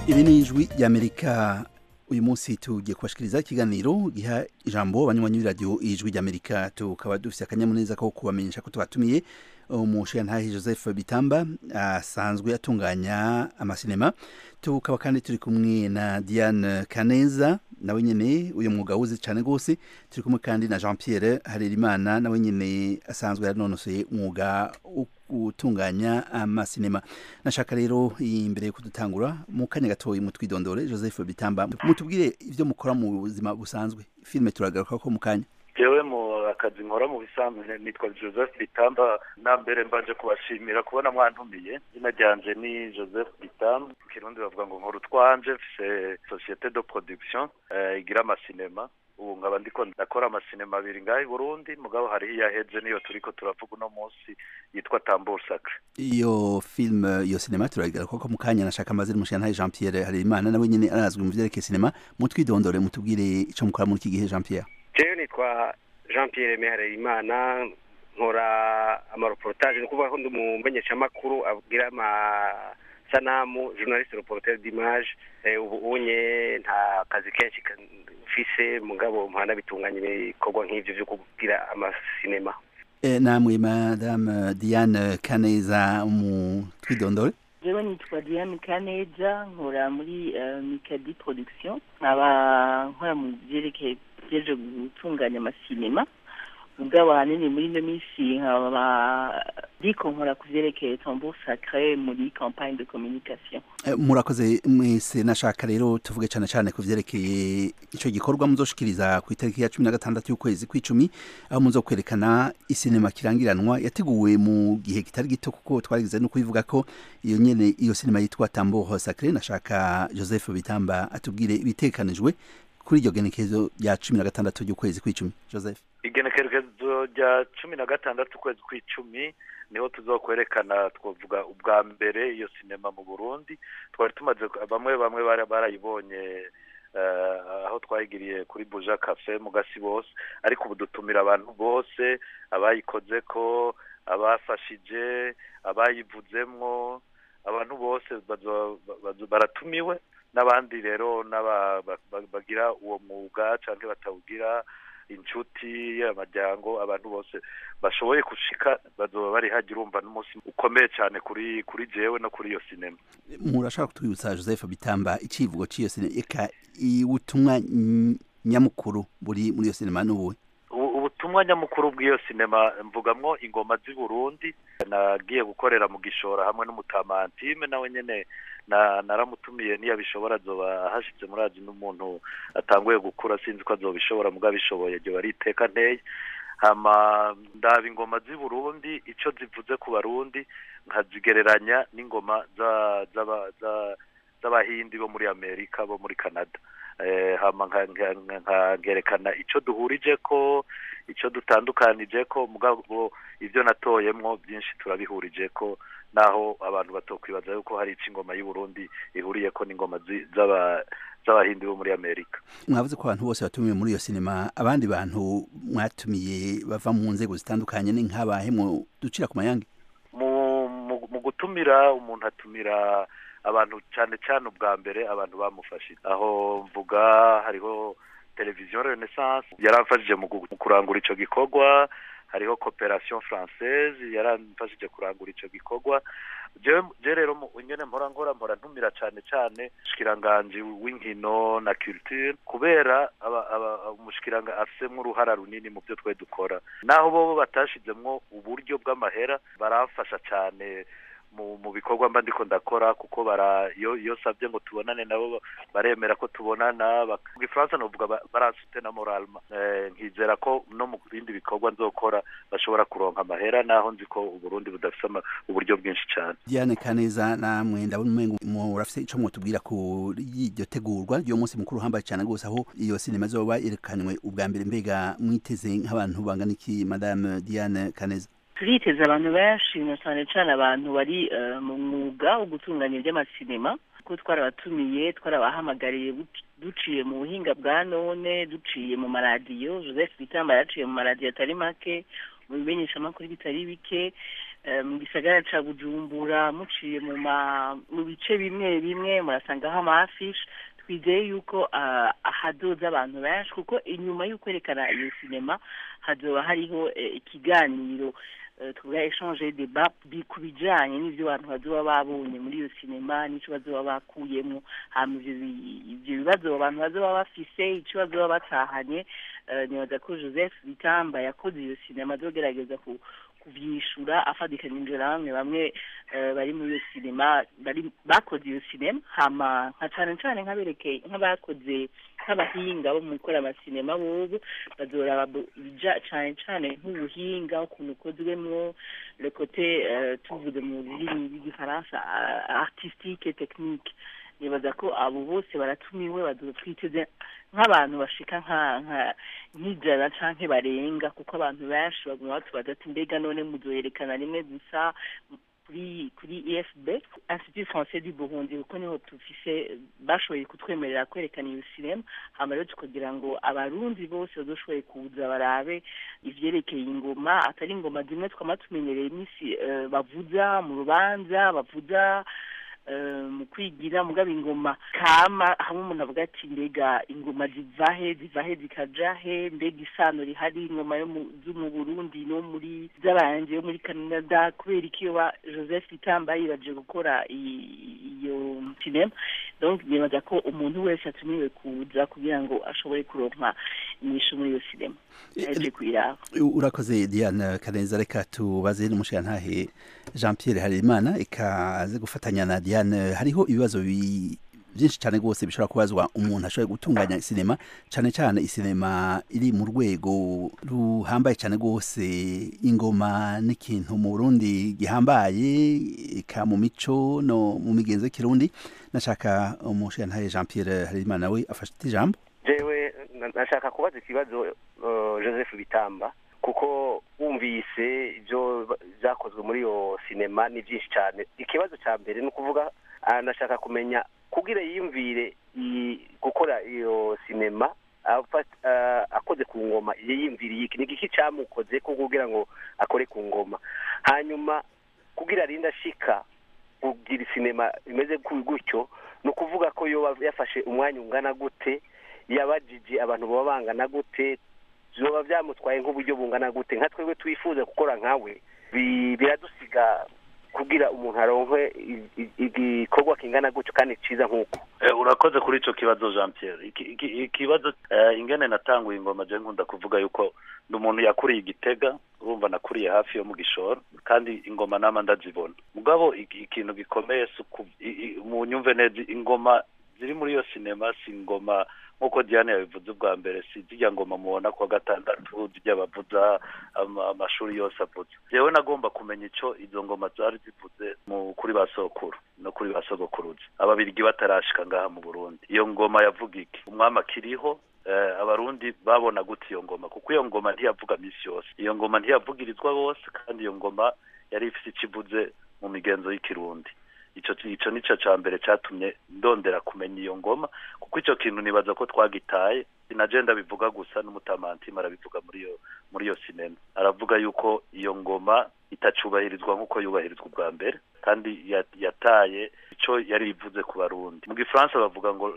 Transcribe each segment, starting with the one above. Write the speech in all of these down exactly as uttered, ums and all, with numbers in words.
Ibi ni ijwi ry'Amerika. Uyu munsi tugiye kubashikiriza ikiganiro giha ijambo abanywanyi b'iradiyo ijwi ry'Amerika. Tukaba dufise akanyamuneza ko kubamenyesha ko twatumiye umushirantahe Joseph Bitamba asanzwe atunganya amasinema. Tukaba kandi turi kumwe na Diane Kaneza nawe nyene uyu mwuga uzi cyane gose. Turi kumwe kandi na Jean Pierre Harerimana nawe nyene asanzwe yanonosoye umwuga gutunganya amasinema. Nashaka rero imbere yo kudutangura mu kanya gatoyi mutwidondore Joseph Bitamba, mutubwire ivyo mukora mu buzima busanzwe. Filme turagaruka ko mu kanya. Jewe mu akazi nkora mu bisanzwe nitwa Joseph Bitamba. Nambere mbanje kubashimira kubona mwantumiye. Izina ryanje ni Joseph Bitamba. Kirundi bavuga ngo nkora utwanje, mfise société de production uh, igira amasinema. Ubu nkaba ndiko ndakora amasinema abiri ngaho Burundi, mugabo hari iyaheze niyo turiko turavuga no munsi yitwa Tambour Sacré. Iyo film iyo sinema turagaruka ko mu kanya. Nashaka amazina mushirantahe Jean Pierre Harerimana nawe nyene arazwi mu vyerekeye sinema. Mutwidondore mutubwire ico mukora muri iki gihe. Jean Pierre. Jewe nitwa Jean Pierre Harerimana, nkora amareportage, ni kuvuga ko ndi umumenyesha makuru abwira ama sanamu, journaliste reporter d'image. Eh, ubu unye nta kazi kenshi mfise, mugabo mpana bitunganya ibikorwa nk'ivyo vyo kugira amasinema. Eh, namwe Madame Diane Kaneza mu twidondore. Jewe nitwa Diane Kaneza, nkora muri uh, Mikadi Production, nkaba nkora mu vyerekeye byeje gutunganya amasinema. Mugabo hanini muri no misi nkaba diko nkora kuvyerekeye Tambour Sacré muri campagne de communication. Eh, murakoze mwese. Nashaka rero tuvuge cyane cyane kuvyerekeye ico gikorwa muzoshikiriza ku itariki ya cumi na gatandatu y'ukwezi kw'icumi, aho muzo kwerekana isinema kirangiranwa yateguwe mu gihe kitari gito, kuko twarigize no kubivuga ko iyo nyene iyo sinema yitwa Tambour Sacré. Nashaka Joseph Bitamba atubwire ibitekanijwe kuri iryo genekezo rya cumi na gatandatu y'ukwezi kw'icumi. Joseph. Igenekerezo rya cumi na gatandatu ukwezi kw'icumi niho tuzokwerekana, twovuga ubwa mbere iyo sinema mu Burundi. Twari tumaze bamwe bamwe barayibonye uh, aho twayigiriye kuri Buja Cafe mu Gasibose, ariko ubu dutumira abantu bose, abayikoze ko, abafashije, abayivuzemwo, abantu bose baratumiwe, n'abandi rero bagira uwo mwuga canke batawugira, inshuti y'amajyango, abantu bose bashoboye gushika bazoba bari hagira umva n'umunsi ukomeye cyane kuri kuri jewe no kuri iyo sinema. Murashaka kutwibutsa Joseph Bitamba icivugo c'iyo sinema, eka ubutumwa nyamukuru buri muri iyo sinema n'ubuhe? Ubutumwa nyamukuru bw'iyo sinema mvugamwo ingoma z'i Burundi. Nagiye gukorera mu Gishora hamwe n'umutamantime nawe nyene na naramutumiye niya bishobora zoba hashitse murazi n'umuntu atanguye gukura, sinzi ko azobishobora muga bishoboye je bari iteka nteye. Hama ndaba ingoma z'i Burundi ico zivuze ku Barundi nkazigereranya n'ingoma za za z'abahindi bo muri Amerika, bo muri Canada. Eh, hama nkagerekana ico duhurije ko, ico dutandukanije ko, mugabo ivyo natoyemwo byinshi turabihurije ko, naho abantu batokwibaza yuko hari ingoma y'u Burundi ihuriye ko n'ingoma z'aba z'abahindi bo muri Amerika. Mwavuze ko abantu bose batumiye muri iyo sinema, abandi bantu mwatumiye bava mu nzego zitandukanye ni nk'abahe mu ducira ku mayange? Mu mu gutumira umuntu atumira abantu cyane cyane ubwa mbere abantu bamufashije. Aho mvuga hariho Television Renaissance yaramfashije mu kurangura ico gikorwa, hariho Coopération Française yaramfashije kurangura ico gikorwa. Je rero nyene mpora nkora mpora ntumira cyane cyane umushikiranganje w'inkino na culture, kubera umushikiranga afise nk'uruhara runini mu byo twe dukora. Naho bo batashizemwo uburyo bw'amahera barafasha cyane mu mu bikorwa mba ndiko ndakora, kuko bara yo yo savye ngo tubonane nabo baremera ko tubonana. Mu Gifaransa novuga barasute na moralement. Eh, nkizera ko no mu bindi bikorwa nzokora bashobora kuronka amahera, naho nzi ko Uburundi budafise uburyo bwinshi cyane. Diane Kaneza, namwe ndabona umengo murafise ico mwotubwira ku iryo tegurwa ryo munsi mukuru hambaye cyane gose, aho iyo sinema zoba yerekanywe ubwa mbere. Mbega mwiteze nk'abantu bangana iki Madame Diane Kaneza? Turiteze abantu benshi, cyane cyane abantu bari mu mwuga wo gutunganya iby'amasinema, kuko twarabatumiye, twarabahamagariye duciye mu buhinga bwa none, duciye mu maradiyo. Joseph Bitamba yaciye mu maradiyo atari make, mu bimenyeshamakuru bitari bike. mu gisagara ca Bujumbura muciye mu mu bice bimwe bimwe murasangaho amafishi twizeye yuko hadoza abantu benshi kuko inyuma yo kwerekana iyo sinema hazoba hariho ikiganiro tuvuga échange débat ku bijanye n'ivyo abantu bazoba babonye muri iyo sinema n'ico bazoba bakuyemo hama ivyo bibazo abantu bazoba bafise ico bazoba batahanye nibaza ko Joseph Bitamba yakoze iyo sinema azogerageza ku kuvyishura afadikanije bamwe bamwe bari muri iyo sinema bari bakoze iyo sinema hama nka cyane cyane nkabereke nk'abakoze nk'abahinga bo mu gukora amasinema bobo bazora bija cyane cyane nk'ubuhinga ukuntu ukozwemo le côté tuvuze mu rurimi rw'igifaransa artistique et technique nibaza ko abo bose baratumiwe bazotwiteze nk'abantu bashika nka nk'ijana canke barenga kuko abantu benshi baguma batubaza ati mbega none muzoyerekana rimwe gusa kuri kuri I F B Institut Français du Burundi kuko niho tufise bashoboye kutwemerera kwerekana iyo sinema hama rero tukugira ngo abarundi bose bazoshoboye kuza barabe ivyerekeye ingoma atari ingoma zimwe twamatumenyereye imisi uh, bavuza mu rubanza bavuza mu kwigira mugaba ingoma kama hamwe umuntu avuga ati mbega ingoma zivahe zivahe zikajahe mbega isano rihari ingoma yo mu Burundi no muri z'abanje yo muri Canada kubera iki wa Joseph Bitamba yiraje gukora iyo sinema donc nibaza ko umuntu wese atumiwe kuza kugira ngo ashobore kuronka inyishu muri iyo sinema yaje kwira. Urakoze Diane Kaneza, reka tubaze n'umushirantahe Jean Pierre Harerimana ikaze gufatanya na Diane. Hariho ibibazo byinshi cyane rwose bishobora kubazwa umuntu ashoboye gutunganya sinema, cyane cyane isinema iri mu rwego ruhambaye cyane rwose. Ingoma n'ikintu mu Burundi gihambaye ka mu mico no mu migenzo y'ikirundi. Nashaka umushirantahe Jean Pierre Harerimana we afashe ijambo. Jewe nashaka kubaza ikibazo uh, Joseph Bitamba kuko wumvise ibyo byakozwe muri iyo sinema ni byinshi cyane. Ikibazo cya mbere ni ukuvuga nashaka kumenya kugira yiyumvire gukora iyo sinema akoze ku ngoma yiyumviriye iki ni iki cyamukoze ko kugira ngo akore ku ngoma, hanyuma kugira arinda ashika kugira sinema imeze gutyo ni ukuvuga ko yo yafashe umwanya ungana gute, yabajije abantu baba bangana gute, zoba byamutwaye nk'uburyo bungana gute. Nka twebwe twifuza gukora nkawe biradusiga kugira umuntu aronke igikorwa kingana gutyo kandi ciza nk'uko. Urakoze kuri ico kibazo Jean Pierre. Ikibazo ingene natanguye ingoma je nkunda kuvuga yuko n'umuntu yakuriye Igitega, urumva nakuriye hafi yo mu Gishoro kandi ingoma nama ndazibona. Mugabo ikintu gikomeye mu nyumve neza ingoma ziri muri iyo sinema si ingoma nkuko Diane yabivuze ubwa mbere, si zijya ngoma mubona kwa gatandatu zijya bavuza amashuri yose avuze. Jewe nagomba kumenya ico izo ngoma zari zivuze mu kuri basokuru no kuri basogokuruza ababirigi batarashika ngaha mu Burundi. Iyo ngoma yavuga iki? Umwama kiriho eh, abarundi babona gute iyo ngoma? Kuko iyo ngoma ntiyavuga misi yose, iyo ngoma ntiyavugirizwa bose, kandi iyo ngoma yari ifite ikivuze mu migenzo y'ikirundi. Ico ico nico cyambere cyatumye ndondera kumenya iyo ngoma, kuko ico kintu nibaza ko twagitaye. Inagenda bivuga gusa n'umutamanti marabivuga muri yo muri yo sinema, aravuga yuko iyo ngoma itacubahirizwa nkuko yubahirizwa ubwa mbere, kandi yataye ico yari ivuze ku Barundi. Mu Gifaransa bavuga ngo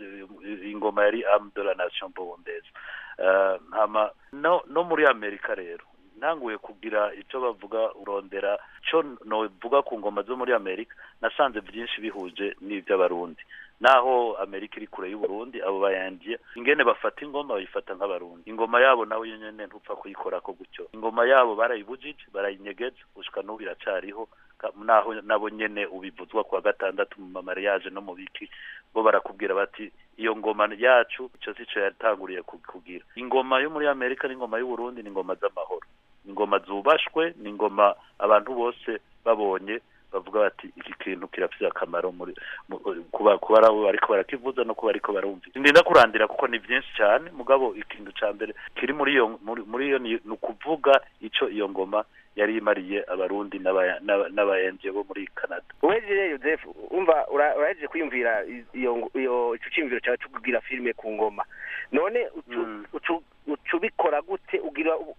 ingoma yari âme de la nation burundaise. Uh, hama no, no muri Amerika rero nanguye kugira ico bavuga urondera cyo no vuga ku ngoma zo muri Amerika, nasanze byinshi bihuje n'iby'abarundi. Naho Amerika iri kure y'u Burundi, abo bayandiye ingene bafata ingoma bayifata nk'abarundi. Ingoma yabo nawe nyene ntupfa kuyikora ko gutyo. Ingoma yabo barayibujije, barayinyegeza, ushika n'ubu iracariho, naho nabo nyene ubivuzwa kwa gatandatu mu mariage no mu biki, bo barakubwira bati iyo ngoma yacu ico sico yatanguriye kugira. Ingoma yo muri Amerika n'ingoma y'u Burundi ni ingoma z'amahoro, ingoma zubashwe, ni ingoma abantu bose babonye bavuga bati iki kintu kirafite akamaro muri kuba kuba ariko barakivuza no kuba ariko barumva. Ndinda kurandira kuko ni byinshi cyane, mugabo ikintu cyambere kiri muri iyo muri iyo ni ukuvuga ico iyo ngoma yari imariye abarundi n'abayenje bo muri Canada. Weje Joseph umva uraje kwiyumvira iyo iyo ico cyimviro cyawe cyo kugira filme ku ngoma, none ucubikora gute ugira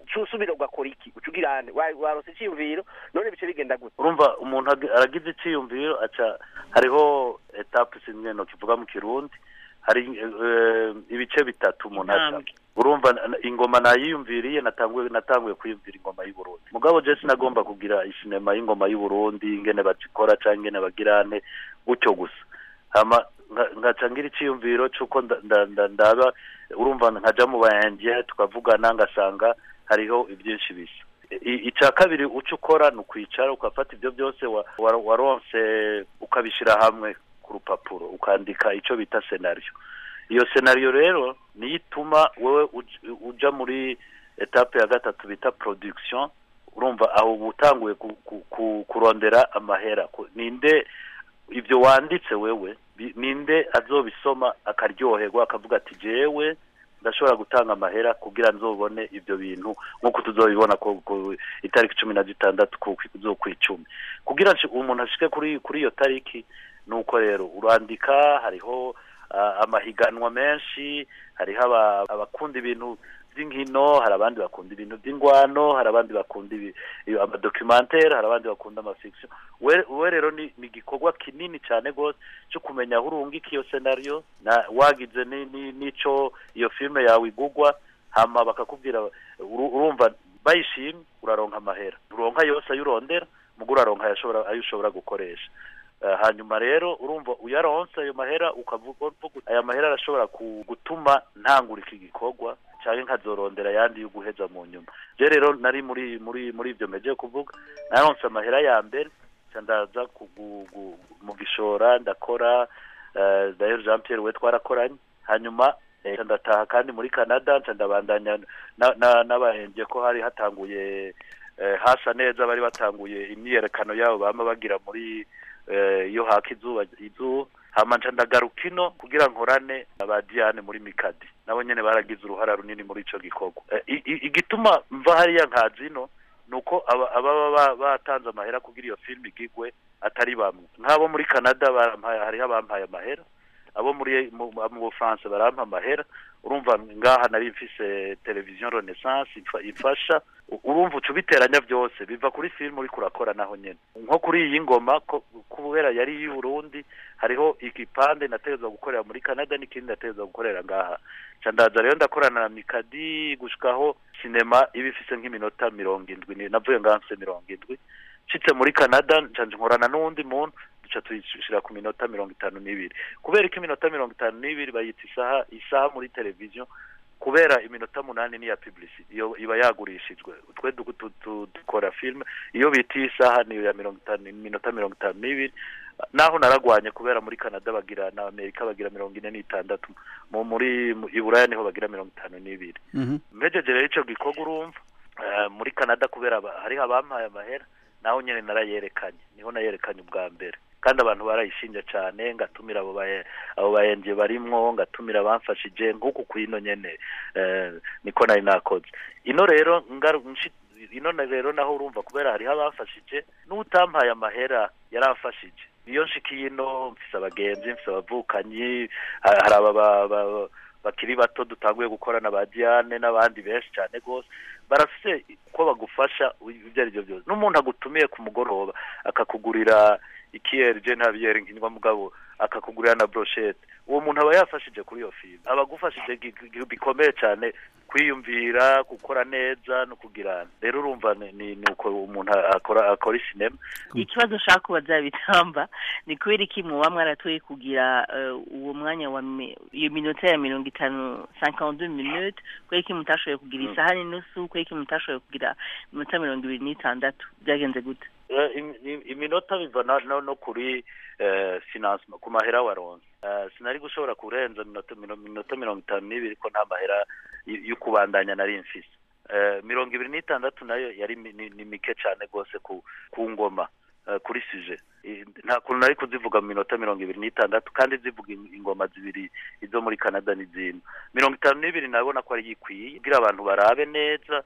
usubira ugakora iki ucugirane warose iciyumviro none bice bigenda gute urumva umuntu aragize iciyumviro aca hariho etape sinye no kivuga mu Kirundi hari ibice bitatu umuntu aca urumva ingoma nayiyumviriye natanguye natanguye kwiyumvira ingoma y'u Burundi mugabo je sinagomba kugira isinema y'ingoma y'u Burundi ingene bazikora canke ingene bagirane gutyo gusa hama ngacangira iciyumviro cuko ndaba urumva nkaja mu bayangiye tukavugana ngasanga hariho ibyinshi bisa icya kabiri uco ukora nukwicara ukafata ibyo byose waronse ukabishira hamwe ku rupapuro ukandika ico bita scenario iyo scenario rero niyituma wewe uja muri etape ya gatatu bita production urumva aho ubutanguye kurondera amahera ninde ibyo wanditse wewe ninde azobisoma akaryoherwa akavuga ati jewe ndashobora gutanga amahera kugira nzobone ibyo bintu nkuko tuzobibona ko itariki cumi na zitandatu ku kwicumi kugira umuntu ashike kuri kuri iyo tariki nuko rero urandika hariho uh, amahiganwa menshi hariho abakunda ibintu by'inkino hari abandi bakunda ibintu by'ingwano hari abandi bakunda ama documentaire hari abandi bakunda ama fiction we rero ni igikorwa kinini cyane gose cyo kumenya aho urungika iyo scenario na wagize ni nico iyo filme yawe igugwa hama bakakubwira urumva bayishimye uraronka amahera uronka yose ayurondera mugura ronka yashobora ayushobora gukoresha uh, hanyuma rero urumva uyaronse ayo mahera ukavuga aya mahera arashobora gutuma ntangura iki gikorwa cyane nkazorondera yandi yo guheza mu nyuma je rero nari muri muri muri ibyo meje kuvuga naronse amahera ya mbere candaza mu gishora ndakora uh, Dayo Jean Pierre we twarakoranye hanyuma eh, ndataha kandi muri Canada ndabandanya n'abahenje ko hari hatanguye eh, hasa neza bari batanguye imyerekano yabo bama bagira muri iyo eh, haka izuba izuba hamanja ndagarukino kugira nkorane aba Diane muri Mikadi nabo nyene baragize uruhara runini muri ico gikorwa igituma mva hariya nkazino nuko aba batanze amahera kugira iyo film igigwe atari bamwe nk'abo muri Canada barampaye hari abampaye amahera abo muri mu France barampa amahera urumva ngaha nari mfise television Renaissance ifasha urumva ucubiteranya byose biva kuri film uri kurakora naho nyene nko kuri iyi ngoma kubera yari y'u Burundi hariho igipande nategezwa gukorera muri Canada n'ikindi nategezwa gukorera ngaha candaza rero ndakorana na Mikadi gushikaho cinema ibifise nk'iminota mirongo indwi navuye nganse mirongo indwi citse muri Canada canje nkorana n'undi muntu duca tuyishira ku minota mirongo itanu n'ibiri kubera ko iminota mirongo itanu n'ibiri bayita isaha isaha muri television kubera iminota munani ni ya publicity iyo iba yagurishijwe twe dukora film iyo biti isaha niyo ya mirongo itanu iminota mirongo itanu n'ibiri naho naragwanye kubera muri Canada bagira na Amerika bagira mirongo ine n'itandatu mu muri Iburaya niho bagira mirongo itanu n'ibiri mpejeje rero ico gikorwa urumva muri Canada kubera hari abampaye amahera naho nyene narayerekanye niho nayerekanye ubwa mbere kandi abantu barayishinja cyane ngatumira abo baye abo bayenje barimwo ngatumira bamfashije nguko kwino nyene eh, niko nari nakoze ino rero ngaru ino rero naho urumva kubera hari abafashije n'utampaye amahera yarafashije iyo nshikiye ino mfise abagenzi mfise abavukanyi hari aba bakiri bato dutanguye gukorana ba Diane n'abandi benshi cyane gose barafise ko bagufasha ibyo ari byo byose n'umuntu agutumiye ku mugoroba akakugurira ikiyeri je ntabiyeri nk'indwa mugabo akakugurira na brochette uwo muntu aba yafashije kuri iyo film abagufashije bikomeye cyane kwiyumvira gukora neza no kugirana rero urumva ni nuko umuntu akora akora cinema ikibazo ushaka kubaza bitamba ni kubera iki mu bamwe aratuye kugira uwo mwanya wa iyo minota ya mirongo itanu cinquante-deux minutes kubera iki mutashoboye kugira isaha n'inusu kubera iki mutashoboye kugira iminota mirongo ibiri n'itandatu byagenze gute iminota biva no kuri financement ku mahera waronse sinari gushobora kurenza minota mirongo itanu n'ibiri ko nta mahera yo kubandanya nari mfise mirongo ibiri n'itandatu nayo yari ni mike cyane gose ku ngoma kuri sujet nta kuntu nari kuzivuga mu minota mirongo ibiri n'itandatu kandi zivuga ingoma zibiri izo muri Canada n'izindi mirongo itanu n'ibiri nabona ko ari yikwiye kugira abantu barabe neza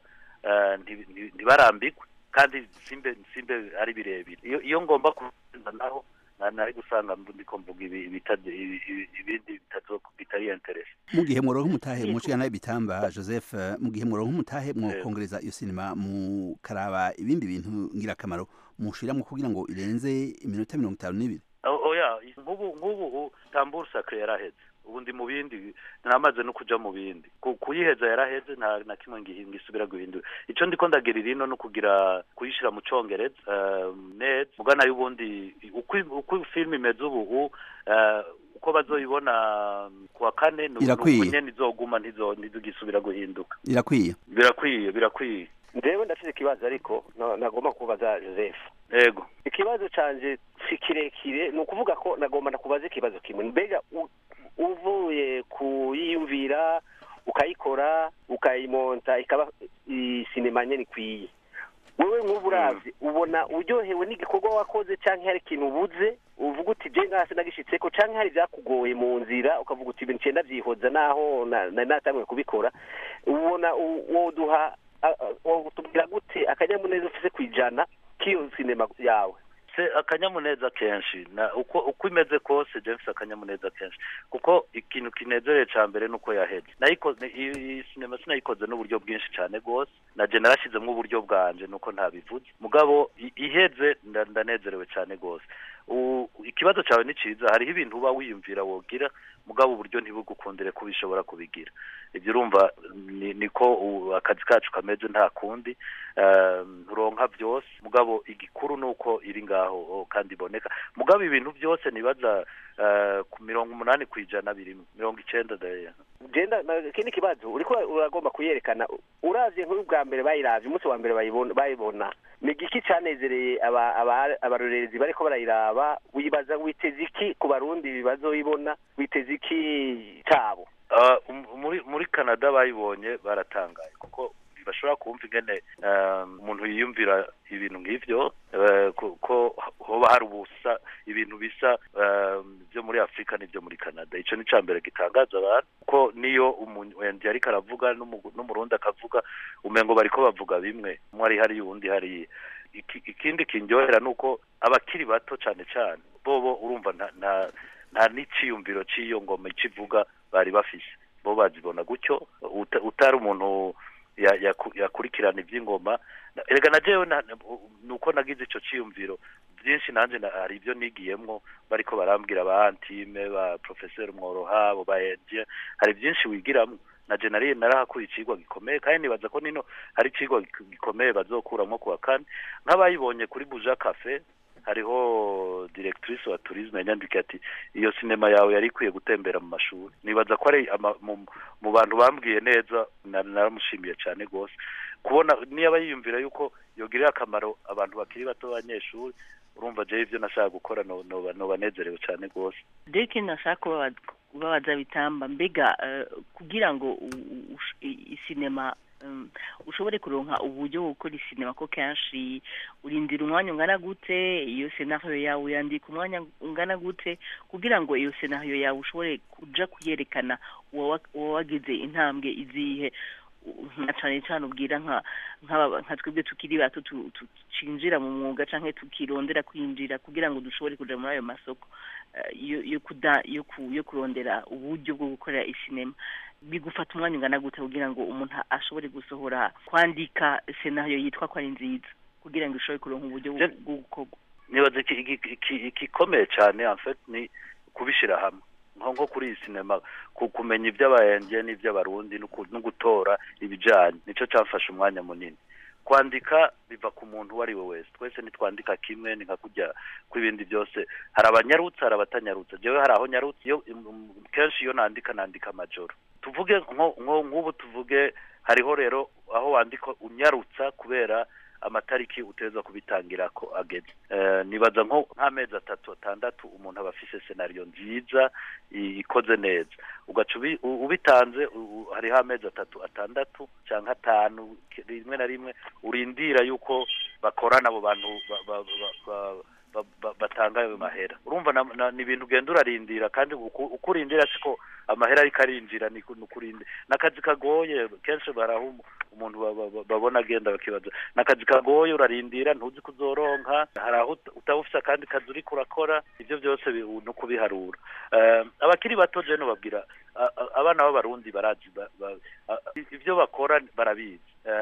ntibarambikwe kandi simbe simbe ari birebire iyo iyo ngomba kuza naho nari gusanga ndiko mvuga ibindi bitazo bitari interest mu gihe muronka umutahe muciye nayo bitamba Joseph mu gihe muronka umutahe mu kongereza iyo sinema mu karaba ibindi bintu ngirakamaro mushiramwe kugira ngo irenze iminota mirongo itanu n'ibiri. Oya nk'ubu nk'ubu Tambur Sacré yaraheze ubu ndi mu bindi namaze no kuja mu bindi kuyiheza yaraheze nta na kimwe ngisubira guhindura ico ndiko ndagirira ino no kugira kuyishira mu congereza uh, net mugana y'ubundi uko uko film imeze ubu uh, uko bazoyibona kuwa kane n'ubunyene nizoguma ntizo nizugisubira guhinduka irakwiye birakwiye birakwiye ndewe ndafite ikibazo ariko nagomba kubaza Joseph. Yego. Ikibazo canje si kirekire ni ukuvuga ko nagomba nakubaza ikibazo kimwe mbega uvuye kuyiyumvira ukayikora ukayimonta ikaba sinema nyene kwiye wewe nk'uburavye ubona uryohewe n'igikorwa wakoze canke hari ikintu ubuze uvuga uti je ngase nagishitseko canke hari vyakugoye mu nzira ukavuga uti ibintu cenda vyihoza naho natamwe kubikora ubona woduha wotubwira gute akanyamuneza ufise kwijana kiyo sinema yawe? Se akanyamuneza kenshi na uko uko imeze kose James akanyamuneza kenshi kuko ikintu kinezereye ca mbere nuko yaheze nayiko iyi sinema sinayikoze n'uburyo bwinshi cyane gose na je narashizemo uburyo bwanje nuko ntabivuze mugabo iheze ndanezerewe cyane gose ikibazo cyawe ni ciza hari ibintu uba wiyumvira wogira mugabo uburyo ntibugukundire kubishobora kubigira ibyo urumva niko akazi kacu kameze nta kundi uronka byose mugabo igikuru nuko iri ngaho kandi iboneka mugabo ibintu byose nibaza ku mirongo umunani kwijana birimo mirongo icenda daya genda kindi kibazo uriko uragomba kuyerekana uravye nk'ubu bwa mbere bayiravye umunsi wa mbere bayibona bayibona ni giki canezereye abarorerezi bariko barayiraba wibaza witeze iki ku barundi bazoyibona witeze iki tabo? muri muri Canada bayibonye baratangaye kuko bashobora kumva ingene umuntu yiyumvira ibintu nk'ivyo ko hoba hari ubusa ibintu bisa byo muri Afrika n'ibyo muri Canada ico ni cambere gitangaza abantu ko niyo umuntu yari karavuga n'umurundi akavuga umengo bariko bavuga bimwe mwari hari yundi hari ikindi kinjohera nuko abakiri bato cyane cyane bobo urumva nta nta n'iciyumviro ciyo ngoma icivuga bari bafise bo bazibona gutyo utari umuntu yakurikirana iby'ingoma erega na jewe nuko nagize ico ciyumviro byinshi nanje hari ibyo nigiyemwo bariko barambwira ba Antime ba Professeur Mworoha bo bahenje hari byinshi wigiramwo na generali narahakuri icigwa gikomeye kandi nibaza ko nino hari icigwa gikomeye bazokuramwo kuwa kane nk'abayibonye kuri Buja Cafe hariho directrice wa tourisme yanyandika ati iyo sinema yawe yari kwiye gutembera mu mashuri nibaza ko ari mu bantu bambwiye neza naramushimiye cyane gose kubona niyo abayiyumvira yuko yogirira akamaro abantu bakiri bato b'abanyeshuri urumva je ivyo nashaka gukora no no banezerewe cyane gose deke nashaka kubabaza bitamba mbega kugira ngo isinema ushobore kuronka uburyo bwo gukora isinema ko kenshi urindira umwanya ungana gute iyo scenario yawe yandika umwanya ungana gute kugira ngo iyo scenario yawe ushobore kuja kuyerekana wagize intambwe izihe nka cyane cyane ubwira nka nka twebwe tukiri bato tucinjira mu mwuga canke tukirondera kwinjira kugira ngo dushobore kuja muri ayo masoko yo kuda yo kurondera uburyo bwo gukora isinema bigufata umwanya ungana gute kugira ngo umuntu ashobore gusohora kwandika scenario yitwa ko ari nziza kugira ngo ishobore kuronka uburyo bwo gukorwa? Nibaza igikomeye cyane en fait ni kubishira hamwe nko kuri iyi sinema kumenya iby'abayenje n'iby'abarundi no gutora ibijanye nico cyafashe umwanya munini kwandika biva ku muntu wari we wese twese nitwandika kimwe ni nka kujya kwibindi byose hari abanyarutse hari abatanyarutse jewe hari aho nyarutse iyo kenshi iyo nandika nandika amajoro tuvuge nko nk'ubu tuvuge hariho rero aho wandika unyarutsa kubera amatariki uteza kubitangira ko ageze eh nibaza nko nk'amezi atatu atandatu umuntu abafise scenario nziza ikoze neza ugaca ubitanze hari amezi atatu atandatu cyangwa atanu rimwe na rimwe urindira yuko bakorana abo bantu batanga ayo mahera urumva ni ibintu ugenda urarindira kandi ukurindira siko amahera ariko arinjira ni kurinde nakazi kagoye kenshi baraho umuntu babona agenda bakibaza nakazi kagoye urarindira ntuzi kuzoronka hari aho utawufisa kandi kazi uri kurakora ivyo byose no kubiharura abakiri bato je no babwira abana b'abarundi barazi ivyo bakora barabizi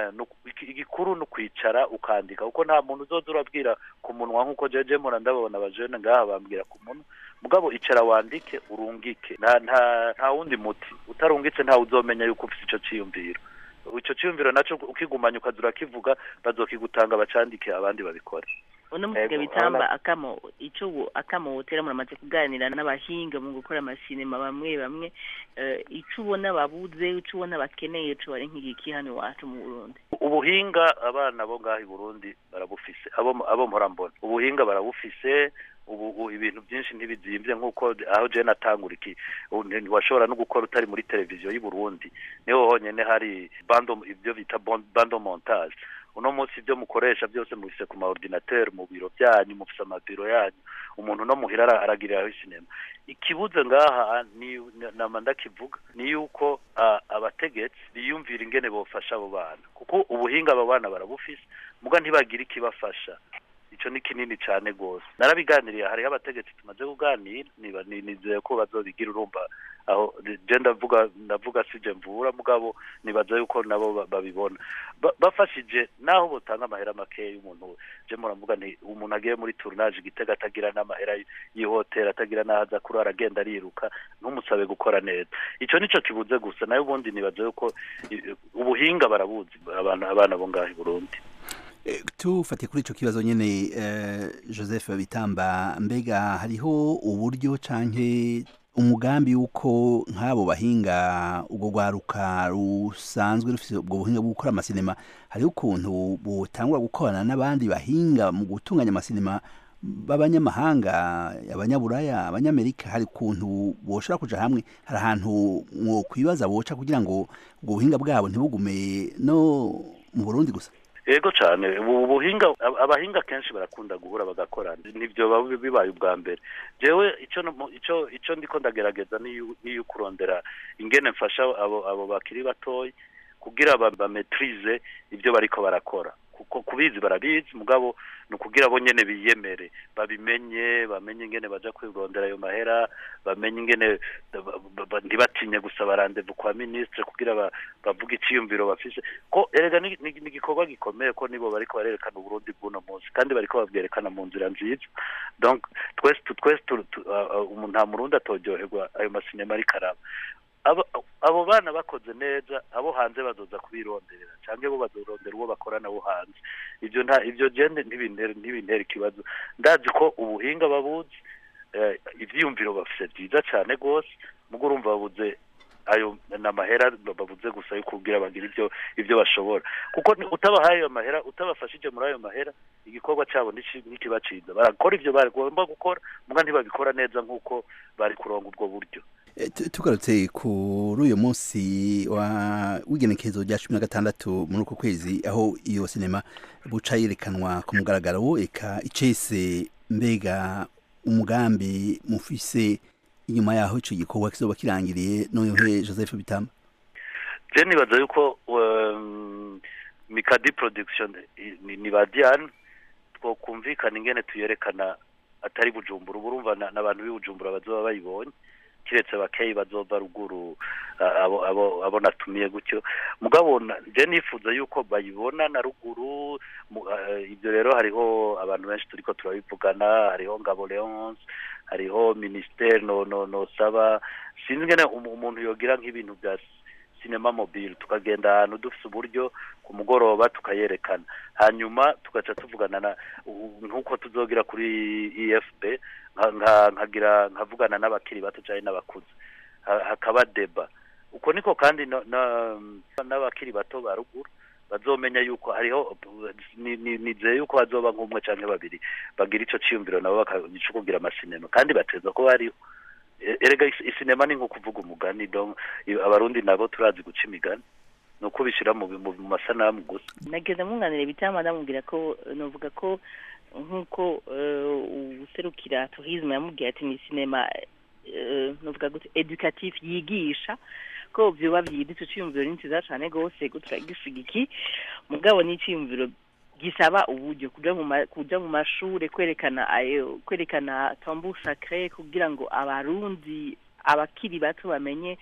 igikuru no kwicara ukandika uko nta muntu uzoza urabwira ku munwa nkuko jeje mura ndabona abajene ngaha bambwira ku munwa mugabo icara wandike urungike nta nta nta wundi muti utarungitse nta uzomenya yuko ufite ico ciyumviro ico ciyumviro naco ukigumanya ukazura kivuga bazokigutanga bacandike abandi babikora uno musiga bitamba akamo ico akamo wotera muramaze kuganira n'abahinga mu gukora amasinema bamwe bamwe ico ubona babuze ico ubona bakeneye ico bari nk'igiki hano wacu mu Burundi ubuhinga abana bo ngahi Burundi barabufise abo abo mporambona ubuhinga barabufise ubu ibintu byinshi ntibizimvye nkuko aho je natangura iki washobora no gukora utari muri televiziyo y'u Burundi niho honyene hari bando ibyo bita bando montage uno munsi ibyo mukoresha byose mubise ku ma ordinateur mu biro byanyu mufise amabiro yanyu umuntu no muhira aragirira sinema ikibuze ngaha ni namanda kivuga ni yuko abategetsi biyumvira ingene bofasha abo bana kuko ubuhinga abo bana barabufise muga ntibagira ikibafasha ico ni kinini cyane gose narabiganiriye hari abategetsi tumaze kuganira niba nizeye ko bazobigira urumva aho je ndavuga ndavuga sije mvura mugabo nibaza yuko nabo babibona bafashije naho botanga amahera make y'umuntu je muramvuga nti umuntu agiye muri tournage Gitega atagira n'amahera y'ihoteli atagira nahaza kurara agenda ariruka ntumusabe gukora neza ico nico kibuze gusa nayo ubundi nibaza yuko ubuhinga barabuzi abana abana bo ngahi Burundi tufate kuri ico kibazo nyene Joseph Bitamba mbega hariho uburyo canke umugambi uko nk'abo bahinga ubwo gwaruka rusanzwe rufise ubwo buhinga bwo gukora amasinema hariho ukuntu butangura gukorana n'abandi bahinga mu gutunganya amasinema b'abanyamahanga abanyaburaya abanyamerika hari ukuntu boshobora kuja hamwe hari ahantu mwo kwibaza boca kugira ngo ubwo buhinga bwabo ntibugume no mu Burundi gusa Ego cyane ubuhinga abahinga kenshi barakunda guhura bagakorana nivyo bibaye ubwa mbere jewe ico ico ico ndiko ndagerageza ni kurondera ingene mfasha abo abo bakiri batoyi kugira ba maîtrise ivyo bariko barakora kuko kubizi barabizi mugabo no kugira bo nyene biyemere babimenye bamenye ingene baja kwirondera ayo mahera bamenye ingene ndibatinye gusaba rendez-vous kwa ministre kugira bavuga iciyumviro bafise ko erega ni gikorwa gikomeye ko nibo bariko barerekana Burundi bw'uno munsi kandi bariko babwerekana mu nzira nziza donc twese twese umuntu nta Murundi atojyoherwa ayo masinema ari karaba abo abo bana bakoze neza abo hanze bazoza kubironderera canke bo bazorondera uwo bakorana bo hanze ivyo nta ivyo gende ntibintera ntibintera ikibazo ndazi ko ubuhinga babuzi ivyiyumviro bafise byiza cyane gose mugo urumva babuze ayo namahera babuze gusa yo kugira bagira ivyo ivyo bashobora kuko utabahaye ayo mahera utabafashije muri ayo mahera igikorwa cyabo n'ikibaciza barakora ivyo bagomba gukora muga ntibabikora neza nkuko bari kuronga ubwo buryo tugarutse kuri uyu munsi wa w'igenekerezo rya cumi na gatandatu muri uko kwezi aho iyo sinema buca yerekanwa ku mugaragaro eka icese mbega umugambi mufise inyuma yaho ico gikorwa kizoba kirangiriye noneho Joseph Bitamba je nibaza yuko um, Mikadi Production ni, ni badian two kumvikana ingene tuyerekana atari Bujumbura urumva n'abantu b'Ibujumbura bazoba bayibonye kiretse bakeyi bazova ruguru abo abo abo natumiye gutyo mugabo je nifuza yuko bayibona na ruguru ibyo rero hariho abantu benshi turiko turabivugana hariho Ngabo Leonce hariho ministère no no no saba sinzingene umuntu yogira nk'ibintu bya cinema mobile tukagenda ahantu dufise uburyo ku mugoroba tukayerekana hanyuma tugaca tuvugana nkuko tuzogira kuri E F B nkagira nkavugana n'abakiri bato cyane n'abakuze hakaba deba uko niko kandi n'abakiri bato baruguru bazomenya yuko hariho nizeye yuko bazoba nk'umwe canke babiri bagira ico ciyumviro nabo bakagicukugira amasinema kandi bateza ko bariho erega isinema ni nko kuvuga umugani donc abarundi nabo turazi guca imigani no kubishira mu masanamu gusa nageze munganire Bitamba ndamubwira ko novuga ko nkuko userukira tourisme yamubwiye ati ni sinema novuga gute educatif yigisha ko vyoba vyiza ico ciyumviro ni ciza cane gose ko turagishigiki mugabo ni ciyumviro gisaba uburyo kuja mu kuja mu mashure kwerekana ayo kwerekana tambour sacré kugira ngo abarundi abakiri bato bamenye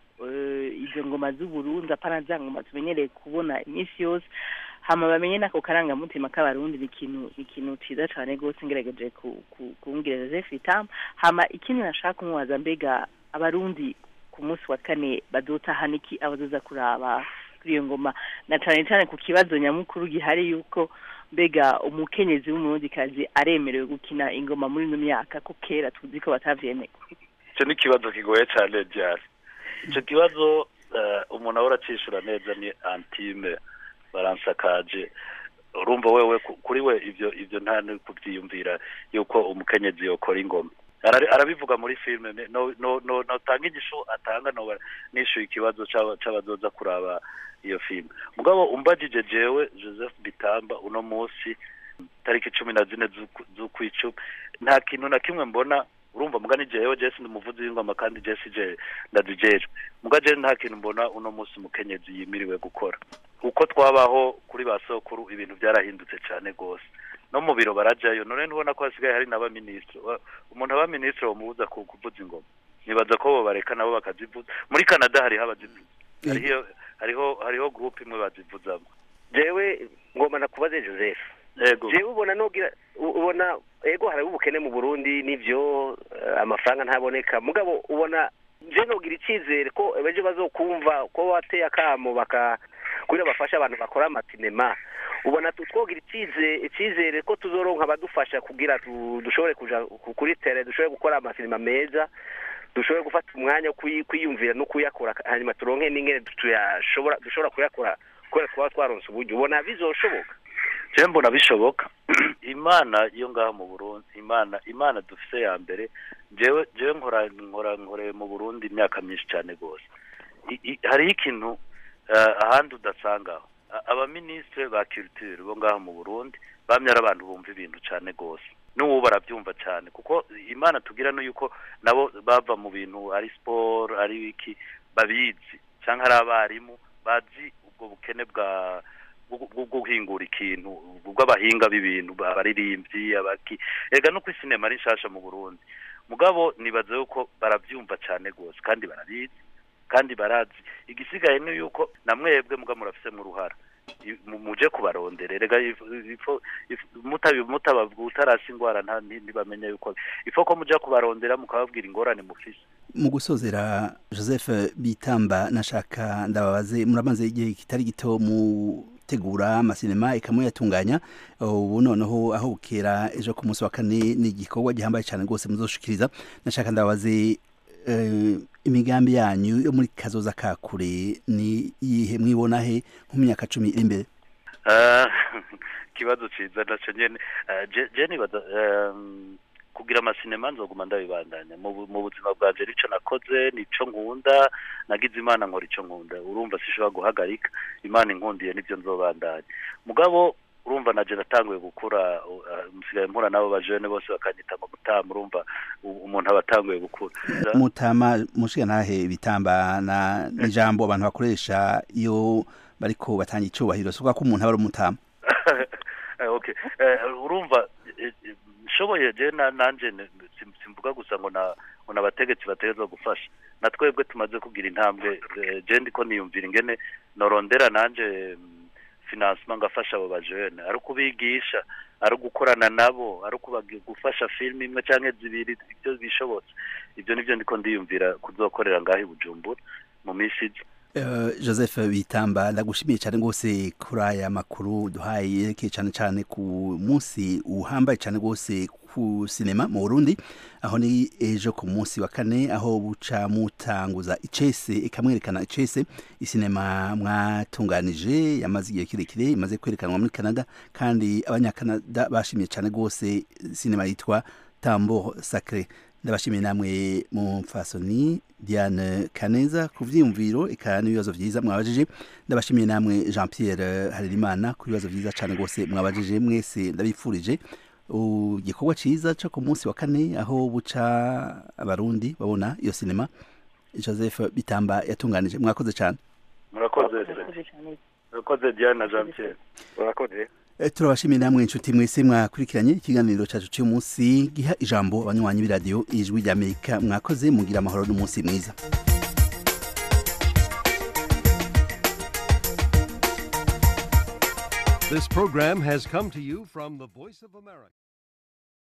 izo ngoma z'Uburundi apana za ngoma tumenyereye kubona iminsi yose hama bamenye nako karanga mutima k'abarundi ikintu ikintu ciza cane gose ngerageje kumbwira Joseph Bitamba hama ikindi nashaka kumubaza mbega abarundi ku munsi wa kane badotahana iki abazoza kuraba kuri iyo ngoma na cane cane ku kibazo nyamukuru gihari yuko mbega umukenyezi w'umurundikazi aremerewe gukina ingoma muri no myaka ko kera tuzi ko batavyemeye. Ico ni kibazo kigoye cane byari ico kibazo umuntu ahora acishura neza ni Antime baransakaje urumva wewe kuri we ivyo ivyo nta kuvyiyumvira yuko umukenyezi yokora ingoma arabivuga muri filme no no no tanga igisho atanga no nishu ikibazo c'abazoza kuraba iyo filme mugabo umbajije jewe Joseph Bitamba uno munsi tariki cumi na zine z'ukwicu nta kintu na kimwe mbona urumva mugani jewe Jesse ndumuvuzi w'ingoma kandi Jesse je ndadijejwe mugaje nta kintu mbona uno munsi mukenyezi yimiriwe gukora uko twabaho kuri basokuru ibintu byarahindutse cyane gose no mu biro barajayo none nubona ko hasigaye hari n'aba ministre umuntu aba ministre bamubuza kuvuza ingoma nibaza ko bo bareka nabo bakazivuza muri Canada hari habazivuza hariho hariho hariho group imwe bazivuzamo jewe ngoma nakubaze Joseph Ego. Jewe ubona nogira ubona ego hari ubukene mu Burundi nivyo uh, amafaranga ntaboneka mugabo ubona je nogira icizere ko ebeje bazokumva ko wateye akamo baka kuri bafasha abantu bakora amatinema ubona tutwogira icize icizere ko tuzoronka abadufasha kugira dushobore kuja kuri tele dushobore gukora amasinema meza dushobore gufata umwanya kwiyumvira no kuyakora hanyuma turonke n'ingene tuyashobora dushobora kuyakora kubera kwa twaronse uburyo ubona bizoshoboka Jembo na bishoboka Imana iyo ngaho mu Burundi Imana Imana dufise ya mbere jewe jewe nkora nkora nkore mu Burundi imyaka myinshi cyane gose hari ikintu uh, ahandi udasangaho aba ministre ba culture bo ngaho mu Burundi bamyara abantu bumva ibintu cyane gose n'ubu barabyumva cyane kuko Imana tugira no yuko nabo bava mu bintu ari sport ari iki babizi cyangwa ari abarimu bazi ubwo bukene bwa guhingura ikintu bw'abahinga b'ibintu baririmbyi abaki ega no kwisinema ari nshasha mu Burundi mugabo nibaze yuko baravyumva cyane gose kandi barabizi kandi barazi igisigaye ni yuko namwebwe muga murafise mu ruhara muje kubarondera rega ifo mutabi mutababwa utarasi ingwara nta ntibamenya yuko ifo ko muje kubarondera mukababwira ingorane mufise mu gusozera Joseph Bitamba nashaka ndababaze muramaze igihe kitari gito mu tegura amasinema ikamwe yatunganya ubu noneho aho bukera ejo ku munsi wa kane ni igikorwa gihambaye cyane rwose muzoshikiriza nashaka ndabaze uh, imigambi yanyu yo muri kazoza ka kure ni yihe mwibona he mu myaka cumi iri imbere uh, kibazo ciza naco nyene uh, je nibaza um, kugira amasinema nzoguma ndabibandanya mu buzima bwanje rico nakoze nico nkunda nagize Imana nkora ico nkunda urumva sishobora guhagarika Imana inkundiye nivyo nzobandanya mugabo urumva naje natanguye gukura musigaye mpura nabo bajene bose bakanyita mu gutama urumva umuntu abatanguye gukura mutama mushiga ntahe Bitamba na ijambo abantu bakoresha iyo bariko batanga icubahiro so ko umuntu aba ari umutama okay urumva shoboye je nanje simvuga gusa ngo na ngo nabategetsi bategezwa gufasha natwebwe tumaze kugira intambwe je ndiko niyumvira ingene norondera nanje financement ngafasha abo bajene ari kubigisha ari gukorana nabo ari kubagufasha film imwe canke zibiri ibyo bishobotse ibyo nivyo ndiko ndiyumvira kuzokorera ngahi Bujumbura mu misi Uh, Joseph Bitamba ndagushimiye cyane gose kuri aya makuru duhaye ke cyane cyane ku munsi uhambaye cyane gose ku sinema mu Burundi aho ni ejo ku munsi wa kane aho buca mutanguza icese ikamwerekana icese isinema mwatunganije yamaze igihe kirekire imaze kwerekanwa muri Canada kandi abanyakanada bashimiye cyane gose sinema yitwa Tambour Sacré ndabashimiye namwe mu mfasoni Diane Kaneza ku vyiyumviro eka n'ibibazo vyiza mwabajije ndabashimiye namwe Jean Pierre Harerimana ku bibazo vyiza cyane gose mwabajije mwese ndabifurije igikorwa ciza cyo ku munsi wa kane aho buca abarundi babona iyo sinema Joseph Bitamba yatunganije mwakoze cyane murakoze murakoze Diane na Jean Pierre murakoze turabashimiye namwe inshuti mwese mwakurikiranye ikiganiro cyacu cy'uyu munsi giha ijambo abanywanyi b'iradiyo ijwi ry'Amerika mwakoze mugira amahoro n'umunsi mwiza. This program has come to you from the Voice of America.